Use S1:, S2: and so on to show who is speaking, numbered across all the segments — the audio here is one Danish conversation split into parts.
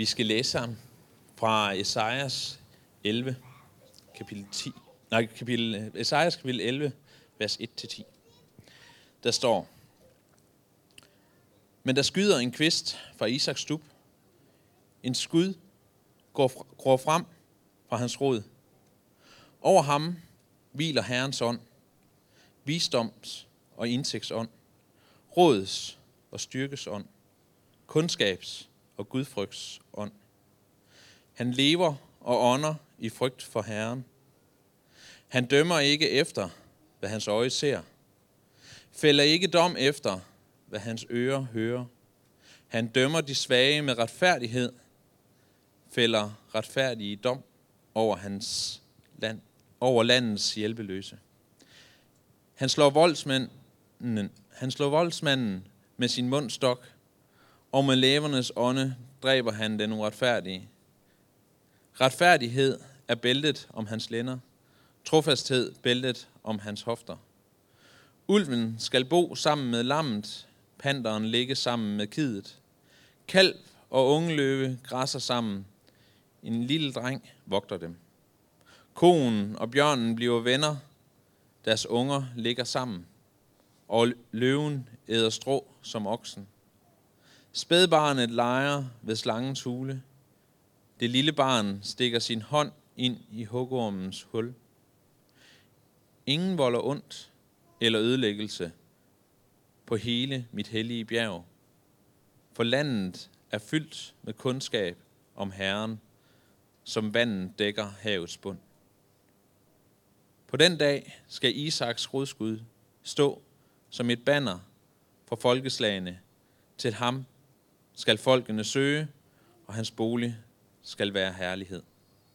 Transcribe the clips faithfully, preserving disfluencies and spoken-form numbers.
S1: Vi skal læse sammen fra Esajas elleve, kapitel ti. Nej, kapitel, Esajas kapitel elleve, vers et til ti. Der står: Men der skyder en kvist fra Isaks stub. En skud går, går frem fra hans rod. Over ham hviler Herrens ånd, visdoms og indsigtsånd, råds og styrkes ånd, kundskabs og gudfrygts ånd. Han lever og ånder i frygt for Herren. Han dømmer ikke efter, hvad hans øje ser, fælder ikke dom efter, hvad hans ører hører. Han dømmer de svage med retfærdighed, fælder retfærdige dom over hans land, over landets hjælpeløse. Han slår voldsmanden, han slår voldsmanden med sin mundstok, og med læbernes ånde dræber han den uretfærdige. Retfærdighed er bæltet om hans lænder, trofasthed bæltet om hans hofter. Ulven skal bo sammen med lammet, panteren ligge sammen med kidet. Kalv og unge løve græsser sammen, en lille dreng vogter dem. Koen og bjørnen bliver venner, deres unger ligger sammen, og løven æder strå som oksen. Spædbarnet leger ved slangens hule. Det lille barn stikker sin hånd ind i hugormens hul. Ingen volder ondt eller ødelæggelse på hele mit hellige bjerg, for landet er fyldt med kundskab om Herren, som vandet dækker havets bund. På den dag skal Isaks rodskud stå som et banner for folkeslagene. Til ham skal folkene søge, og hans bolig skal være herlighed.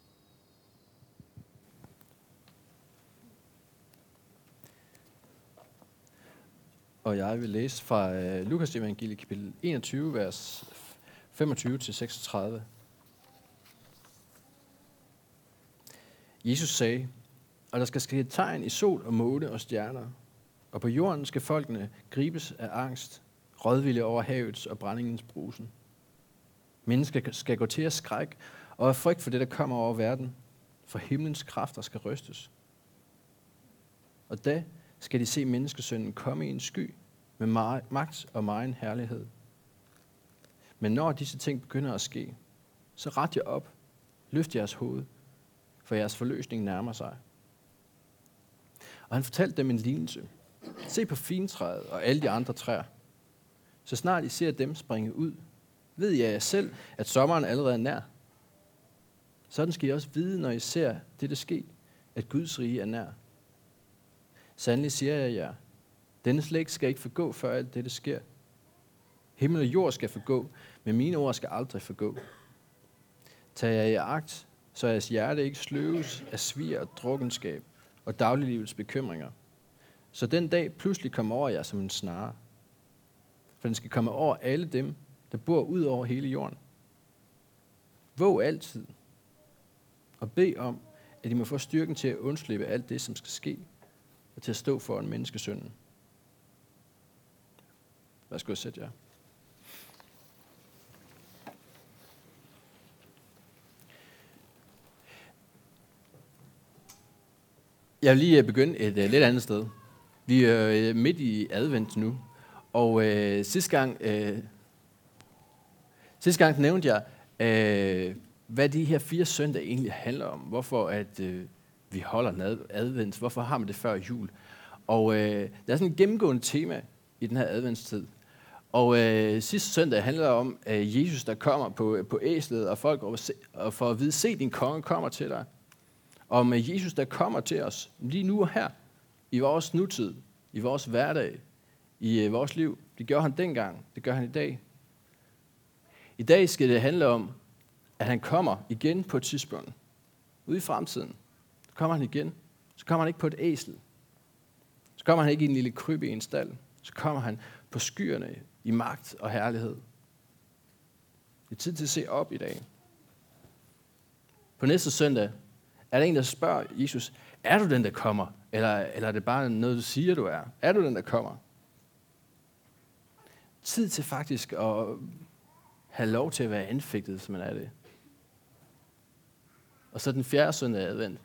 S2: Og jeg vil læse fra uh, Lukas evangeliet kapitel enogtyve, vers femogtyve til seksogtredive. Jesus sagde: Og der skal ske et tegn i sol og måne og stjerner, og på jorden skal folkene gribes af angst, rådvilde over havets og brændingens brusen. Mennesker skal gå til at skræk og af frygt for det, der kommer over verden, for himlens kræfter skal rystes. Og da skal de se menneskesønnen komme i en sky med magt og megen herlighed. Men når disse ting begynder at ske, så ret jer op, løft jeres hoved, for jeres forløsning nærmer sig. Og han fortalte dem en lignelse. Se på fintræet og alle de andre træer. Så snart I ser dem springe ud, ved jeg selv, at sommeren allerede er nær. Sådan skal I også vide, når I ser det, der sker, at Guds rige er nær. Sandelig siger jeg jer, denne slægt skal ikke forgå, før alt dette sker. Himmel og jord skal forgå, men mine ord skal aldrig forgå. Tag jer i agt, så jeres hjerte ikke sløves af svir og drukkenskab og dagliglivets bekymringer. Så den dag pludselig kommer over jer som en snare. For den skal komme over alle dem, der bor ud over hele jorden. Våg altid og bed om, at I må få styrken til at undslippe alt det, som skal ske, og til at stå for en menneskesønnen. Værsgo at sætte jer. Jeg vil lige begynde et uh, lidt andet sted. Vi er uh, midt i advent nu, og uh, sidste gang, uh, sidste gang nævnte jeg, uh, hvad de her fire søndage egentlig handler om. Hvorfor at uh, vi holder advent, hvorfor har man det før jul. Og uh, der er sådan et gennemgående tema i den her adventstid. Og uh, sidste søndag handler om uh, Jesus, der kommer på, på æslet, og folk og for at vide, se din konge kommer til dig. Og med Jesus, der kommer til os lige nu og her, i vores nutid, i vores hverdag, i uh, vores liv. Det gør han dengang, det gør han i dag. I dag skal det handle om, at han kommer igen på et tidspunkt. Ude i fremtiden. Så kommer han igen. Så kommer han ikke på et æsel. Så kommer han ikke i en lille krybbe i en stald. Så kommer han på skyerne i magt og herlighed. Det er tid til at se op i dag. På næste søndag er der en, der spørger Jesus, er du den, der kommer? Eller, eller er det bare noget, du siger, du er? Er du den, der kommer? Tid til faktisk at have lov til at være anfægtet, som man er det. Og så den fjerde søndag af advent.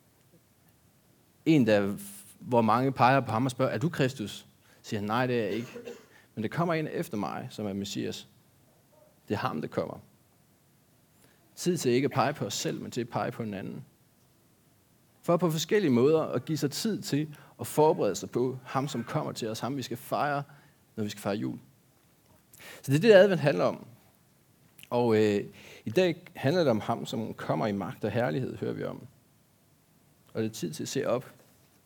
S2: En, der, hvor mange peger på ham og spørger, er du Kristus? Siger han, nej, det er jeg ikke. Men der kommer en efter mig, som er Messias. Det er ham, der kommer. Tid til ikke at pege på os selv, men til at pege på hinanden. For på forskellige måder at give sig tid til at forberede sig på ham, som kommer til os. Ham, vi skal fejre, når vi skal fejre jul. Så det er det, advent handler om. Og øh, i dag handler det om ham, som kommer i magt og herlighed, hører vi om. Og det er tid til at se op.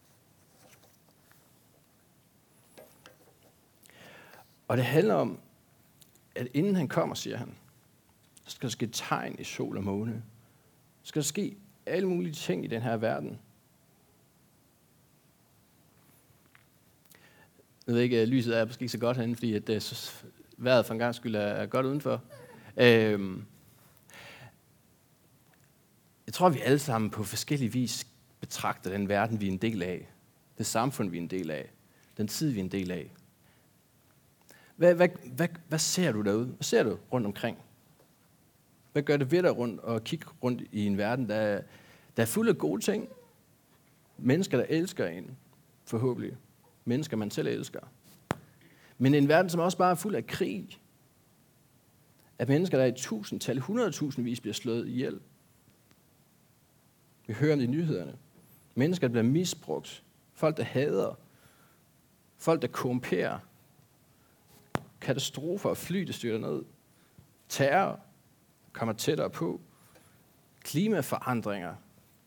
S2: Og det handler om, at inden han kommer, siger han, så skal der ske tegn i sol og måne. Så skal der ske alle mulige ting i den her verden. Jeg ved ikke, lyset er måske ikke så godt herinde, fordi at det så, vejret for en gang skyld er godt udenfor. Øhm, jeg tror, vi alle sammen på forskellige vis betragter den verden, vi er en del af. Det samfund, vi er en del af. Den tid, vi er en del af. Hvad, hvad, hvad, hvad ser du derude? Hvad ser du rundt omkring? Hvad gør det ved dig rundt og kigge rundt i en verden, der, der er fuld af gode ting? Mennesker, der elsker en, forhåbentlig. Mennesker, man selv elsker. Men en verden, som også bare er fuld af krig. At mennesker, der i tusindtal, hundredtusindvis bliver slået ihjel. Vi hører om det i nyhederne. Mennesker, der bliver misbrugt. Folk, der hader. Folk, der korrumperer. Katastrofer og fly, der styrter ned. Terror kommer tættere på. Klimaforandringer.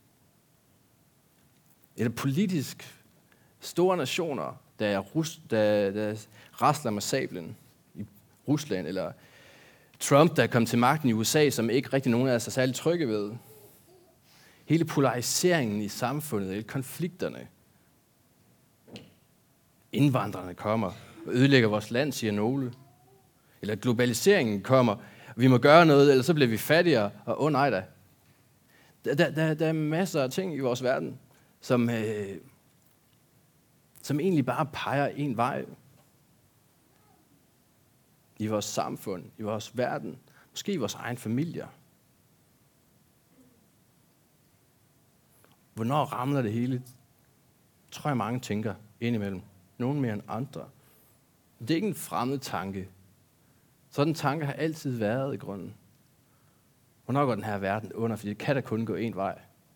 S2: Eller politisk store nationer, der, rus, der, der rasler med sablen i Rusland, eller Trump, der kom til magten i U S A, som ikke rigtig nogen af os er særlig trygge ved. Hele polariseringen i samfundet, hele konflikterne. Indvandrerne kommer og ødelægger vores land, siger nogle. Eller globaliseringen kommer, og vi må gøre noget, eller så bliver vi fattigere, og åh oh, nej da. Der, der, der er masser af ting i vores verden, som, øh, som egentlig bare peger en vej. I vores samfund, i vores verden, måske i vores egen familier. Hvornår ramler det hele? Tror jeg mange tænker indimellem. Nogen mere end andre. Det er ikke en fremmed tanke. Sådan en tanke har altid været i grunden. Hvornår går den her verden under? Fordi det kan da kun gå en vej.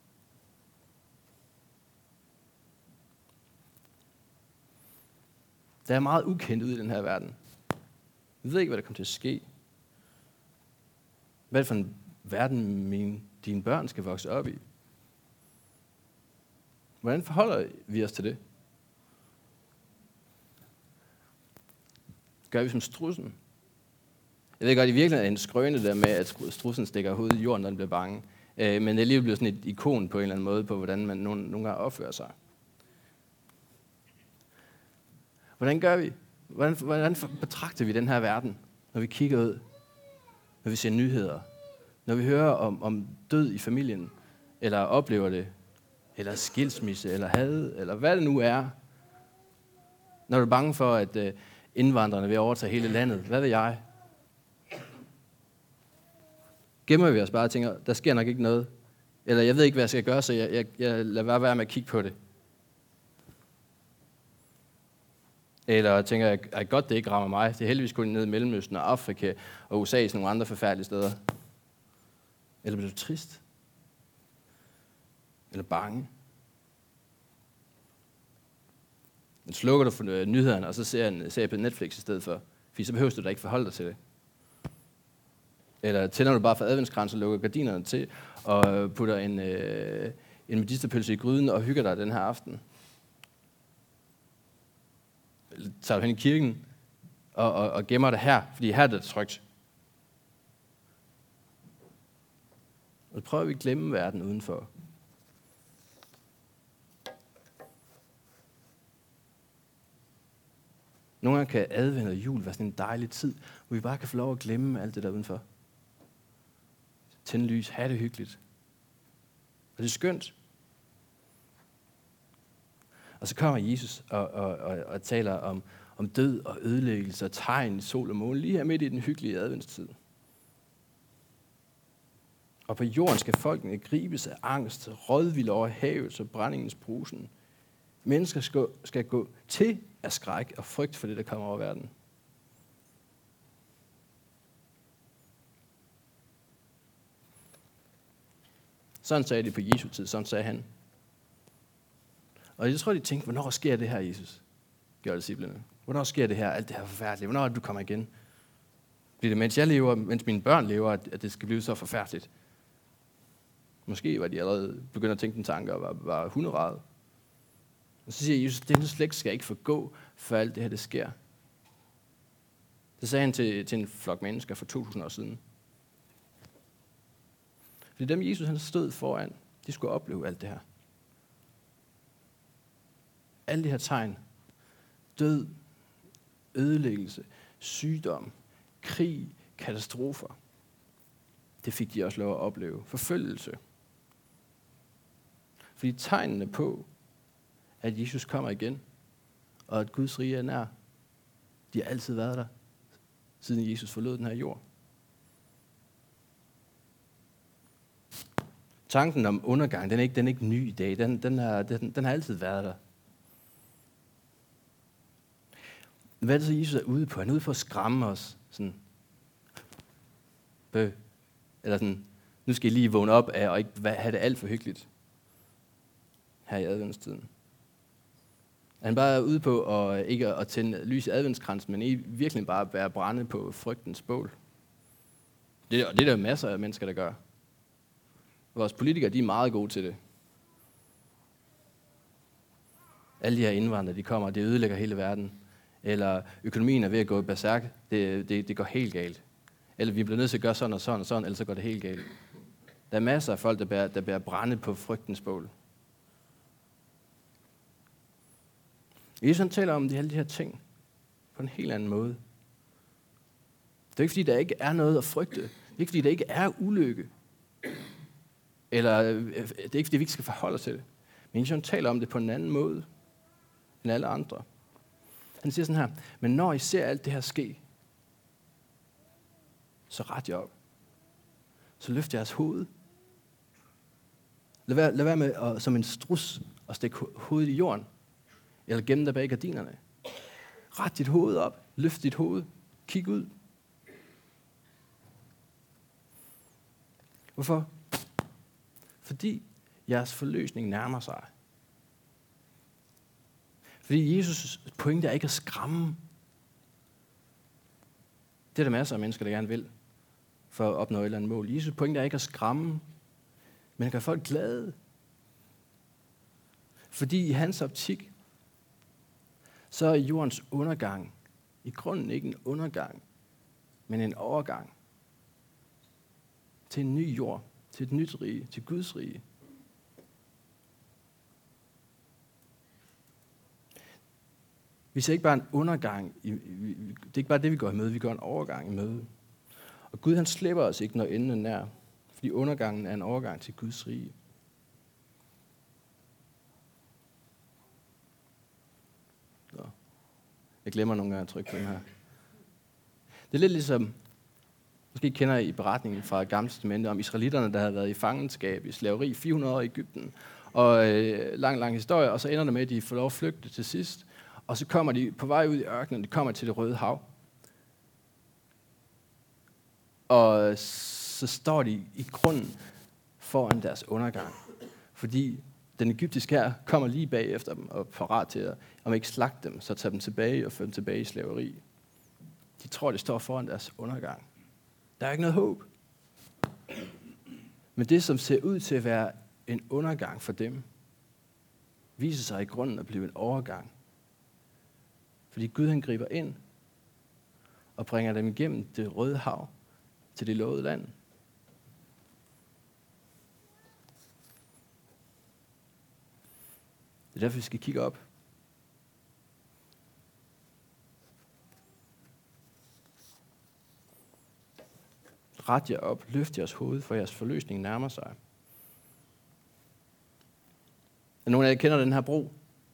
S2: Der er meget ukendt ud i den her verden. Vi ved ikke, hvad der kommer til at ske. Hvad er det for en verden, mine, dine børn skal vokse op i? Hvordan forholder vi os til det? Gør vi som strudsen? Jeg ved godt, i virkeligheden er en skrøne der med, at strudsen stikker hovedet i jorden, når den bliver bange. Men det er alligevel blevet sådan et ikon på en eller anden måde, på hvordan man nogle, nogle gange opfører sig. Hvordan gør vi? Hvordan, hvordan betragter vi den her verden, når vi kigger ud? Når vi ser nyheder? Når vi hører om, om død i familien? Eller oplever det? Eller skilsmisse? Eller had? Eller hvad det nu er? Når du er bange for, at uh, indvandrerne vil overtage hele landet? Hvad ved jeg? Gemmer vi os bare og tænker, der sker nok ikke noget? Eller jeg ved ikke, hvad jeg skal gøre, så jeg, jeg, jeg lader bare være med at kigge på det. Eller tænker jeg, at godt det ikke rammer mig. Det er heldigvis kun ned i Mellemøsten og Afrika og U S A og nogle andre forfærdelige steder. Eller bliver du trist? Eller bange? Men slukker du for nyhederne, og så ser jeg en serie på Netflix i stedet for. Fordi så behøver du da ikke forholde dig til det. Eller tænder du bare for adventskrans og lukker gardinerne til, og putter en, øh, en medisterpølse i gryden og hygger dig den her aften. Eller tager du hen i kirken og, og, og gemmer dig her, fordi her er det trygt. Og så prøver vi at glemme verden udenfor. Nogle gange kan advent og jul være sådan en dejlig tid, hvor vi bare kan få lov at glemme alt det der udenfor. Tænde lys, have det hyggeligt. Og det er skønt. Og så kommer Jesus og, og, og, og taler om, om død og ødelæggelse og tegn i sol og måne, lige her midt i den hyggelige adventstid. Og på jorden skal folkene gribes af angst, rådvilde over havet og brændingens brusen. Mennesker skal, skal gå til af skræk og frygt for det, der kommer over verden. Sådan sagde de på Jesu tid, sådan sagde han. Og jeg tror, de tænkte, hvornår sker det her, Jesus? Gjorde disciplene. Hvornår sker det her, alt det her forfærdelige? Hvornår er det, du kommer igen? Bliver det, mens jeg lever, mens mine børn lever, at det skal blive så forfærdeligt? Måske var de allerede begyndt at tænke den tanke og var, var hunderede. Og så siger Jesus, at denne slægt skal ikke forgå, før alt det her, det sker. Det sagde han til, til en flok mennesker for to tusind år siden. Fordi dem, Jesus han stod foran, de skulle opleve alt det her. Alle de her tegn. Død, ødelæggelse, sygdom, krig, katastrofer. Det fik de også lov at opleve. Forfølgelse. Fordi tegnene på, at Jesus kommer igen, og at Guds rige er nær, de har altid været der, siden Jesus forlod den her jord. Tanken om undergang, den er ikke, den er ikke ny i dag. Den, den, er, den, den har altid været der. Hvad er det så, Jesus er ude på? Han er ude på at skræmme os. Sådan, bøh. Eller sådan, nu skal I lige vågne op af, og ikke have det alt for hyggeligt her i adventstiden. Han er bare ude på at, ikke at tænde lys i adventskransen, men i virkelig bare at bære brænde på frygtens bål. Det, det er der masser af mennesker, der gør. Vores politikere, de er meget gode til det. Alle de her indvandrere, de kommer, det ødelægger hele verden. Eller økonomien er ved at gå i berserk, det, det, det går helt galt. Eller vi bliver nødt til at gøre sådan og sådan og sådan, ellers så går det helt galt. Der er masser af folk, der bærer, der bærer brænde på frygtens bål. Jesus han taler om de, alle de her ting på en helt anden måde. Det er ikke fordi, der ikke er noget at frygte. Det er ikke fordi, der ikke er ulykke. Eller det er ikke fordi, vi ikke skal forholde os til det. Men Jesus han taler om det på en anden måde end alle andre. Han siger sådan her, men når I ser alt det her ske, så ret jer op. Så løft jeres hoved. Lad være, lad være med at, som en strus at stikke hovedet i jorden. Eller gemme dig bag gardinerne. Ret dit hoved op. Løft dit hoved. Kig ud. Hvorfor? Fordi jeres forløsning nærmer sig. Fordi Jesus' pointe er ikke at skræmme. Det er der masser af mennesker, der gerne vil, for at opnå et eller andet mål. Jesus' pointe er ikke at skræmme, men at gøre folk glade. Fordi i hans optik, så er jordens undergang i grunden ikke en undergang, men en overgang til en ny jord, til et nyt rige, til Guds rige. Vi ser ikke bare en undergang, i, vi, det er ikke bare det, vi går i møde, vi går en overgang i møde. Og Gud han slipper os ikke, når enden er nær, fordi undergangen er en overgang til Guds rige. Så. Jeg glemmer nogle gange at trykke på den her. Det er lidt ligesom, måske kender I beretningen fra Gamle Testamentet om israelitterne, der havde været i fangenskab i slaveri fire hundrede år i Egypten. Og øh, lang, lang historie, og så ender det med, at de får lov at flygte til sidst. Og så kommer de på vej ud i ørkenen, de kommer til det Røde Hav. Og så står de i grunden foran deres undergang. Fordi den egyptiske hær kommer lige bagefter dem og er parat til at, om ikke slagte dem, så tage dem tilbage og føre dem tilbage i slaveri. De tror, de står foran deres undergang. Der er ikke noget håb. Men det, som ser ud til at være en undergang for dem, viser sig i grunden at blive en overgang. Fordi Gud han griber ind og bringer dem igennem det Røde Hav til det lovede land. Det er derfor, vi skal kigge op. Ret jer op, løft jeres hoved, for jeres forløsning nærmer sig. Er nogen af jer kender den her bro?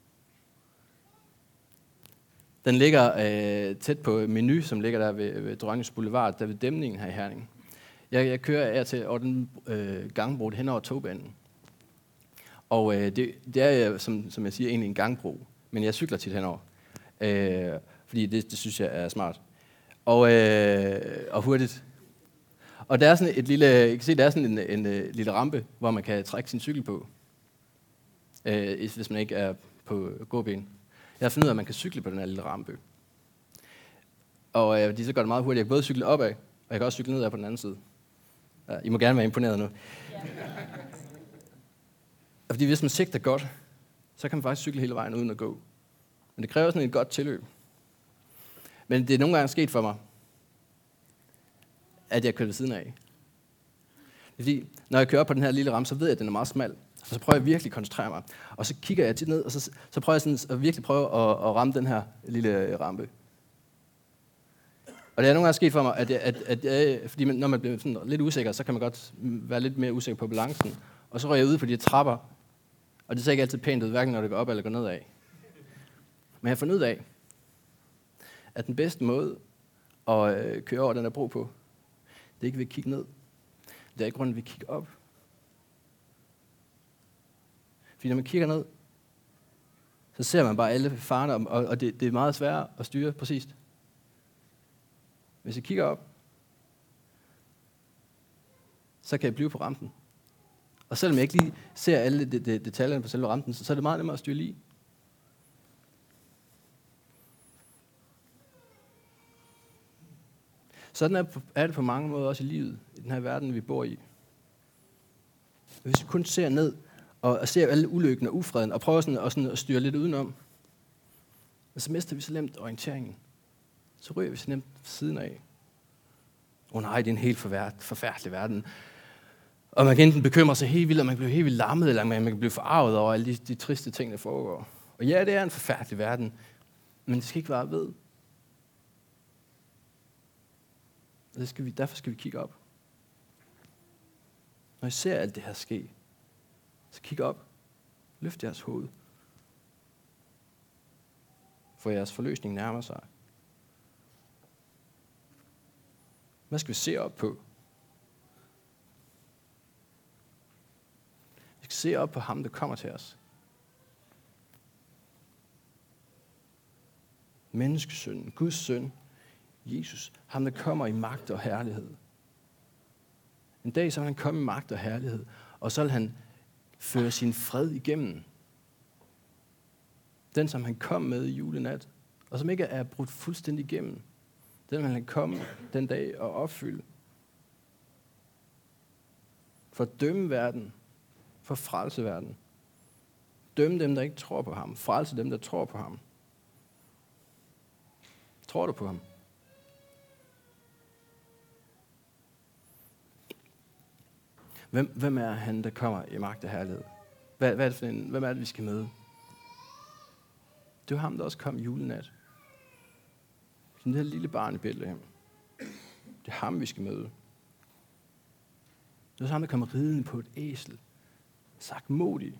S2: Den ligger øh, tæt på Menu, som ligger der ved, ved Dronningens Boulevard, der ved dæmningen her i Herning. Jeg, jeg kører af til over den øh, gangbro hen over togbanen. Og øh, det, det er, som, som jeg siger, egentlig en gangbro. Men jeg cykler tit henover. Øh, fordi det, det synes jeg er smart. Og, øh, og hurtigt. Og der er sådan et lille, jeg kan se, der er sådan en, en, en lille rampe, hvor man kan trække sin cykel på. Øh, hvis man ikke er på gåben. Jeg har fundet ud af, at man kan cykle på den her lille rampe. Og øh, de så gør det meget hurtigt. Jeg kan både cykle opad, og jeg kan også cykle nedad på den anden side. Ja, I må gerne være imponeret nu. Ja. Fordi hvis man sigter godt, så kan man faktisk cykle hele vejen uden at gå. Men det kræver sådan et godt tilløb. Men det er nogle gange sket for mig, at jeg kører ved siden af. Det er fordi, når jeg kører på den her lille rampe, så ved jeg, at den er meget smal. Så prøver jeg virkelig at koncentrere mig. Og så kigger jeg tit ned, og så, så prøver jeg sådan at virkelig prøve at, at ramme den her lille rampe. Og det er nogle gange sket for mig, at, jeg, at, at jeg, fordi man, når man bliver sådan lidt usikker, så kan man godt være lidt mere usikker på balancen. Og så rører jeg ud på de trapper, og det ser ikke altid pænt ud, hverken når det går op eller går nedad. Men jeg har fundet ud af, at den bedste måde at øh, køre over den her bro på, det er ikke ved at kigge ned. Det er ikke grunden ved at kigge op. Fordi når man kigger ned, så ser man bare alle farerne, og, og det, det er meget sværere at styre præcist. Hvis jeg kigger op, så kan jeg blive på rampen. Og selvom jeg ikke lige ser alle de, de, detaljerne på selve rampen, så, så er det meget nemmere at styre lige. Sådan er, er det på mange måder også i livet, i den her verden, vi bor i. Hvis vi kun ser ned og, og ser alle ulykken og ufreden, og prøver sådan, og sådan at styre lidt udenom, så mister vi så nemt orienteringen. Så ryger vi så nemt siden af. Åh oh nej, det er en helt forfærdelig verden. Og man kan enten bekymre sig helt vildt, og man kan blive helt vildt lammet, eller man kan blive forarvet over alle de, de triste ting, der foregår. Og ja, det er en forfærdelig verden, men det skal ikke være ved. Det skal vi, derfor skal vi kigge op. Når I ser alt det her ske, så kig op. Løft jeres hoved. For jeres forløsning nærmer sig. Hvad skal vi se op på? Vi skal se op på ham, der kommer til os. Menneskesønnen, Guds søn, Jesus, ham der kommer i magt og herlighed. En dag så vil han komme i magt og herlighed, og så vil han føre sin fred igennem. Den, som han kom med i julenat, og som ikke er brudt fuldstændig igennem. Den vil han komme den dag og opfylde. For at dømme verden, for at frelse verden. Dømme dem, der ikke tror på ham. Frelse dem, der tror på ham. Tror du på ham? Hvem, hvem er han, der kommer i magt og herlighed? Hvad, hvad er det for en, hvem er det, vi skal møde? Det var ham, der også kom i julenat. Sådan det her lille barn i Bethlehem. Det er ham, vi skal møde. Det var ham, der kom ridende på et æsel. Sagtmodig.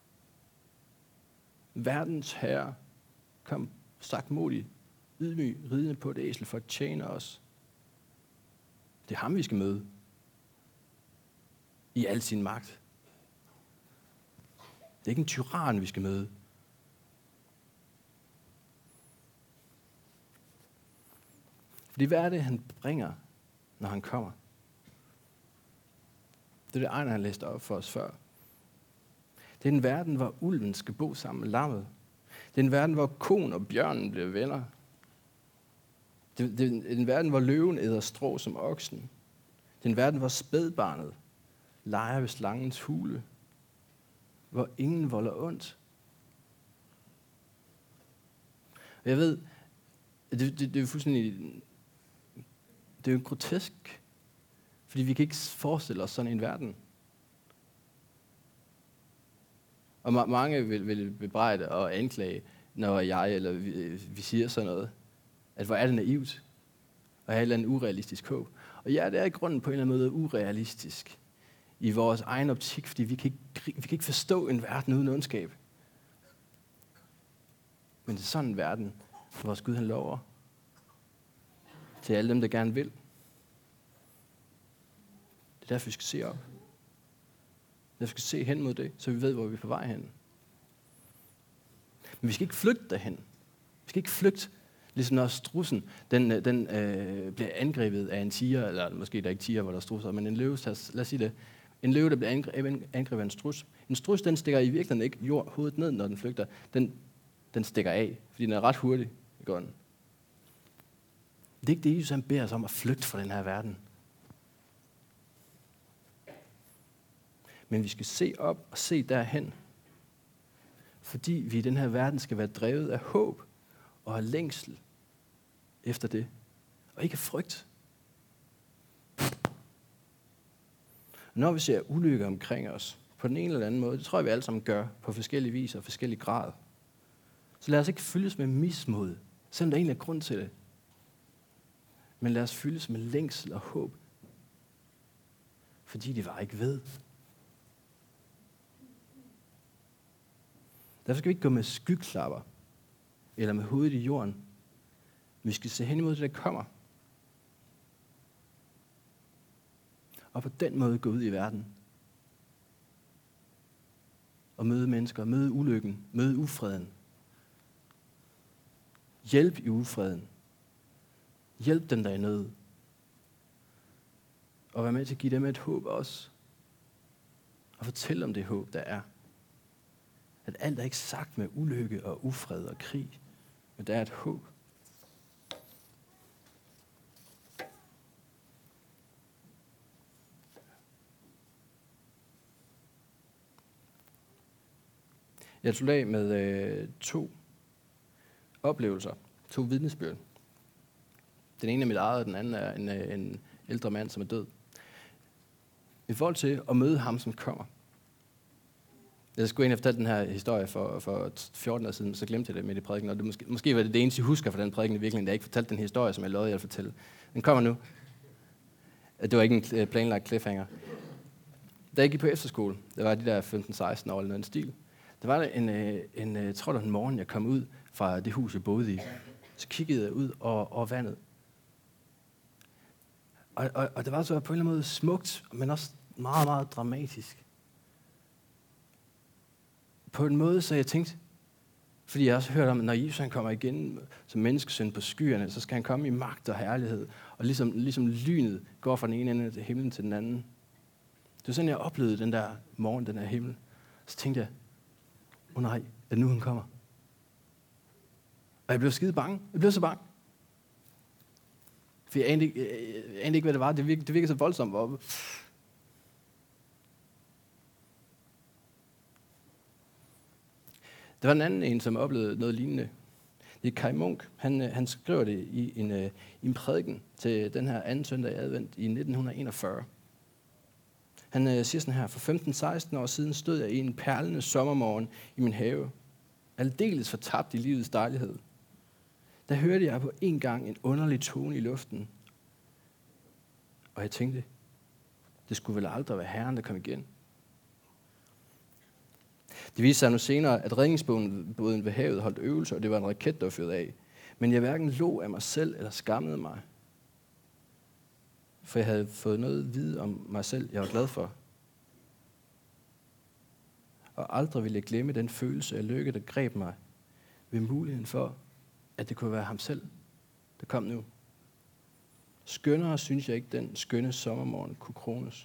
S2: Verdens herre kom sagtmodig, ydmyg, ridende på et æsel for at tjene os. Det er ham, vi skal møde. I al sin magt. Det er ikke en tyran, vi skal møde. Fordi hvad er det, han bringer, når han kommer? Det er det Ejner, han læste op for os før. Det er en verden, hvor ulven skal bo sammen med lammet. Det er en verden, hvor koen og bjørnen bliver venner. Det, det er en verden, hvor løven æder strå som oksen. Det er en verden, hvor spædbarnet leger ved slangens hule. Hvor ingen volder ondt. Og jeg ved, det, det, det er jo fuldstændig, det er jo grotesk, fordi vi kan ikke forestille os sådan en verden. Og ma- mange vil, vil bebrejde og anklage, når jeg eller vi, vi siger sådan noget, at hvor er det naivt, og have et eller andet urealistisk håb. Og ja, det er i grunden på en eller anden måde urealistisk i vores egen optik, fordi vi kan ikke, vi kan ikke forstå en verden uden ondskab. Men det er sådan en verden, vores Gud han lover til alle dem, der gerne vil. er derfor, vi skal se op. Derfor skal vi se hen mod det, så vi ved, hvor vi er på vej hen. Men vi skal ikke flygte derhen. Vi skal ikke flygte, ligesom når strudsen den, den, øh, bliver angrebet af en tiger, eller måske der er ikke tiger, hvor der er strudser, men en løve, lad os sige det. En løve, der bliver angrebet, angrebet af en strus. En strus, den stikker i virkeligheden ikke jord, hovedet ned, når den flygter. Den, den stikker af, fordi den er ret hurtig i gården. Det er ikke det, Jesus han beder os om at flygte fra den her verden. Men vi skal se op og se derhen. Fordi vi i den her verden skal være drevet af håb og af længsel efter det. Og ikke af frygt. Når vi ser ulykker omkring os, på den ene eller anden måde, det tror jeg, vi alle sammen gør, på forskellige vis og forskellige grad, så lad os ikke fyldes med mismod, selvom der egentlig er grund til det. Men lad os fyldes med længsel og håb, fordi de var ikke ved. Derfor skal vi ikke gå med skyklapper, eller med hovedet i jorden. Vi skal se hen imod det, der kommer. Og på den måde gå ud i verden. Og møde mennesker, møde ulykken, møde ufreden. Hjælp i ufreden. Hjælp dem, der er i nød. Og vær med til at give dem et håb også. Og fortæl om det håb, der er. At alt er ikke sagt med ulykke og ufred og krig, men der er et håb. Jeg tog af med øh, to oplevelser, to vidnesbyrd. Den ene er mit eget, og den anden er en, øh, en ældre mand, som er død. I forhold til at møde ham, som kommer. Jeg skulle egentlig fortælle den her historie for, for fjorten år siden, så glemte jeg det midt i prædiken, og det måske, måske var det det eneste, jeg husker fra den prædiken i virkeligheden, da jeg ikke fortalte den historie, som jeg lovede, jeg ville fortælle. Den kommer nu. Det var ikke en planlagt cliffhanger. Da jeg gik på efterskole, der var de der femten seksten år eller noget stil, der var der en, en, en, tror det var en morgen, jeg kom ud fra det hus, jeg boede i. Så kiggede jeg ud over, over vandet. Og, og, og det var så på en eller anden måde smukt, men også meget, meget dramatisk. På en måde, så jeg tænkte, fordi jeg også hørt om, at når Jesus han kommer igen som menneskesøn på skyerne, så skal han komme i magt og herlighed. Og ligesom, ligesom lynet går fra den ene ende af himlen til den anden. Det var sådan, jeg oplevede den der morgen, den der himmel. Så tænkte jeg, åh oh nej, er det nu, han kommer? Og jeg blev skide bange. Jeg blev så bange. For jeg anede ikke, jeg anede ikke hvad det var. Det virkede, det virkede så voldsomt oppe. Der var en anden en, som oplevede noget lignende. Det er Kai Munk. Han, han skriver det i en, i en prædiken til den her anden søndag i advent i nitten enogfyrre. Han uh, siger sådan her, for femten seksten år siden stod jeg i en perlende sommermorgen i min have, aldeles fortabt i livets dejlighed. Der hørte jeg på en gang en underlig tone i luften, og jeg tænkte, det skulle vel aldrig være Herren, der kom igen. Det viste sig nu senere, at redningsbåden ved havet holdt øvelse, og det var en raket, der var fyret af. Men jeg hverken lå af mig selv eller skammede mig. For jeg havde fået noget at vide om mig selv, jeg var glad for. Og aldrig ville jeg glemme den følelse af lykke, der greb mig ved muligheden for, at det kunne være ham selv, der kom nu. Skønnere synes jeg ikke, den skønne sommermorgen kunne krones.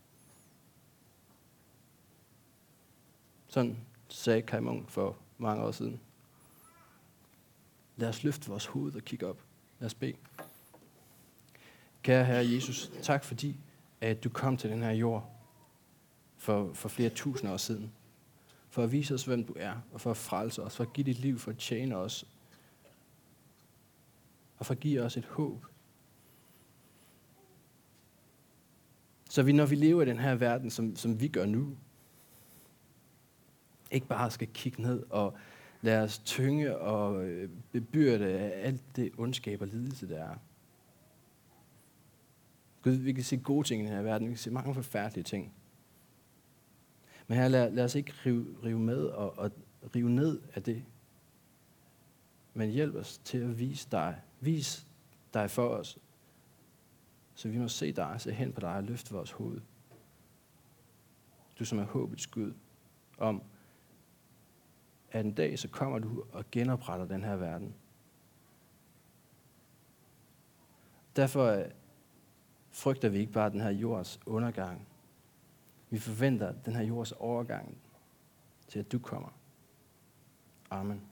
S2: Sådan sagde Kai Munk for mange år siden. Lad os løfte vores hoved og kigge op. Lad os bede. Kære Herre Jesus, tak fordi, at du kom til den her jord for, for flere tusind år siden. For at vise os, hvem du er, og for at frelse os, for at give dit liv, for at tjene os, og for at give os et håb. Så vi, når vi lever i den her verden, som, som vi gør nu, ikke bare skal kigge ned og lade os tynge og bebyrde af alt det ondskab og lidelse, der er. Gud, vi kan se gode ting i den her verden, vi kan se mange forfærdelige ting. Men her lad, lad os ikke rive, rive med og, og rive ned af det. Men hjælp os til at vise dig. Vis dig for os, så vi må se dig, se hen på dig og løfte vores hoved. du som er håbets Gud, om, at en dag så kommer du og genopretter den her verden. Derfor frygter vi ikke bare den her jords undergang. Vi forventer den her jords overgang til, at du kommer. Amen.